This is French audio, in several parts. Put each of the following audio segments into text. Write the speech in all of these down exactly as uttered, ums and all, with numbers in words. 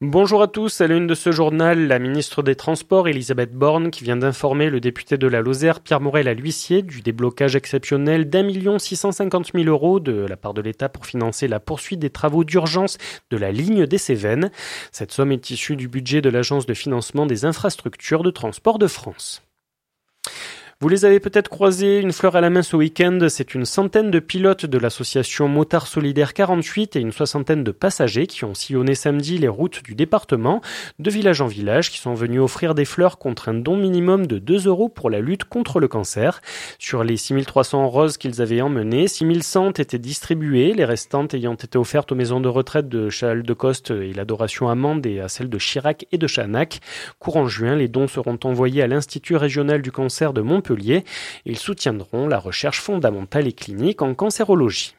Bonjour à tous, à la une de ce journal, la ministre des Transports, Elisabeth Borne, qui vient d'informer le député de la Lozère, Pierre Morel à l'huissier, du déblocage exceptionnel d'un million six cent cinquante mille euros de la part de l'État pour financer la poursuite des travaux d'urgence de la ligne des Cévennes. Cette somme est issue du budget de l'Agence de financement des infrastructures de transport de France. Vous les avez peut-être croisés, une fleur à la main ce week-end, c'est une centaine de pilotes de l'association Motards Solidaires quarante-huit et une soixantaine de passagers qui ont sillonné samedi les routes du département, de village en village, qui sont venus offrir des fleurs contre un don minimum de deux euros pour la lutte contre le cancer. Sur les six mille trois cents roses qu'ils avaient emmenées, six mille cent étaient distribuées, les restantes ayant été offertes aux maisons de retraite de Chasles-de-Coste et l'Adoration Amande et à celles de Chirac et de Chanac. Courant juin, les dons seront envoyés à l'Institut régional du cancer de Montpellier. Ils soutiendront la recherche fondamentale et clinique en cancérologie.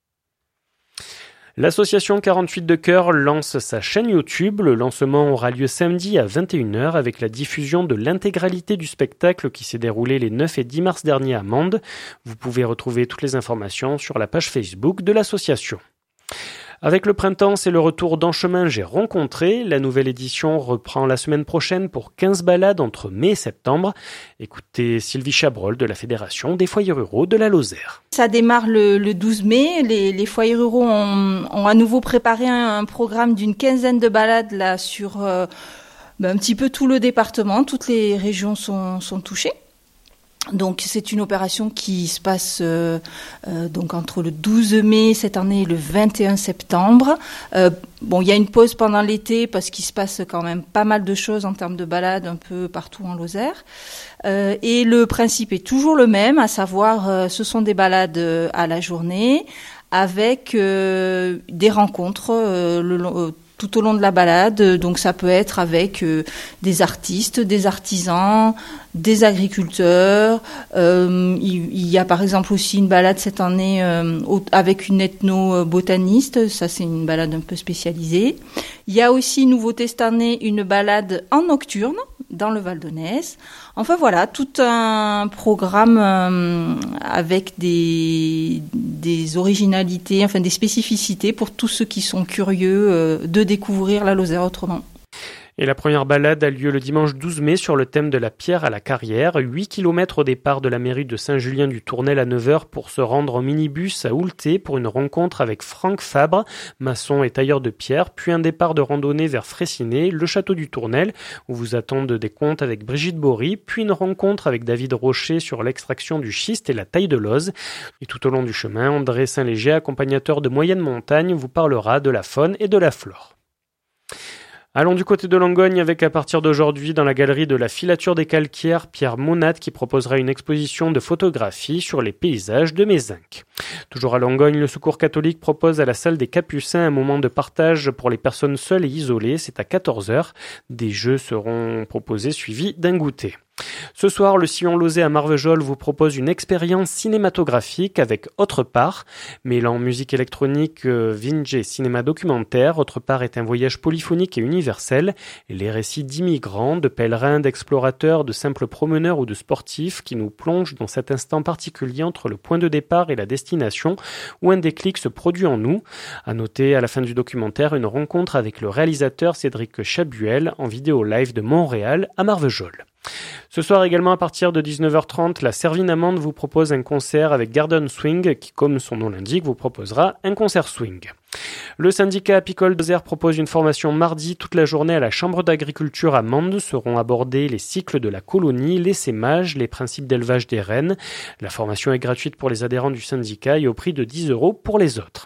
L'association quarante-huit de Cœur lance sa chaîne YouTube. Le lancement aura lieu samedi à vingt et une heures avec la diffusion de l'intégralité du spectacle qui s'est déroulé les neuf et dix mars dernier à Mende. Vous pouvez retrouver toutes les informations sur la page Facebook de l'association. Avec le printemps, c'est le retour d'En chemin, j'ai rencontré. La nouvelle édition reprend la semaine prochaine pour quinze balades entre mai et septembre. Écoutez Sylvie Chabrol de la Fédération des foyers ruraux de la Lozère. Ça démarre le, le douze mai. Les, les foyers ruraux ont, ont à nouveau préparé un, un programme d'une quinzaine de balades là sur euh, ben, un petit peu tout le département. Toutes les régions sont, sont touchées. Donc c'est une opération qui se passe euh, euh, donc entre le douze mai cette année et le vingt et un septembre. Euh, bon, il y a une pause pendant l'été parce qu'il se passe quand même pas mal de choses en termes de balades un peu partout en Lozère. Euh, et le principe est toujours le même, à savoir euh, ce sont des balades euh, à la journée avec euh, des rencontres euh, le long tout au long de la balade, donc ça peut être avec euh, des artistes, des artisans, des agriculteurs. Euh, il, il y a par exemple aussi une balade cette année euh, avec une ethno-botaniste, ça c'est une balade un peu spécialisée. Il y a aussi, nouveauté cette année, une balade en nocturne dans le Val d'Aunesse. Enfin voilà, tout un programme euh, avec des, des originalités, enfin des spécificités pour tous ceux qui sont curieux euh, de découvrir la Lozère autrement. Et la première balade a lieu le dimanche douze mai sur le thème de la pierre à la carrière. huit kilomètres au départ de la mairie de Saint-Julien-du-Tournel à neuf heures pour se rendre en minibus à Oulté pour une rencontre avec Franck Fabre, maçon et tailleur de pierre, puis un départ de randonnée vers Fraissinet, le château du Tournel, où vous attendent des contes avec Brigitte Bory, puis une rencontre avec David Rocher sur l'extraction du schiste et la taille de l'ose. Et tout au long du chemin, André Saint-Léger, accompagnateur de moyenne montagne, vous parlera de la faune et de la flore. Allons du côté de Langogne avec à partir d'aujourd'hui dans la galerie de la filature des calcaires Pierre Monat qui proposera une exposition de photographie sur les paysages de Mézinc. Toujours à Langogne, le Secours catholique propose à la salle des Capucins un moment de partage pour les personnes seules et isolées. C'est à quatorze heures. Des jeux seront proposés suivis d'un goûter. Ce soir, le Sillon Lozé à Marvejols vous propose une expérience cinématographique avec Autre part, mêlant musique électronique, euh, vinge et cinéma documentaire. Autre part est un voyage polyphonique et universel. Et les récits d'immigrants, de pèlerins, d'explorateurs, de simples promeneurs ou de sportifs qui nous plongent dans cet instant particulier entre le point de départ et la destination où un déclic se produit en nous. À noter à la fin du documentaire une rencontre avec le réalisateur Cédric Chabuel en vidéo live de Montréal à Marvejols. Ce soir également à partir de dix-neuf heures trente, la Servine Amande vous propose un concert avec Garden Swing qui, comme son nom l'indique, vous proposera un concert swing. Le syndicat apicole Lozère propose une formation mardi toute la journée à la Chambre d'agriculture à Mende. Seront abordés les cycles de la colonie, l'essaimage, les principes d'élevage des rennes. La formation est gratuite pour les adhérents du syndicat et au prix de dix euros pour les autres.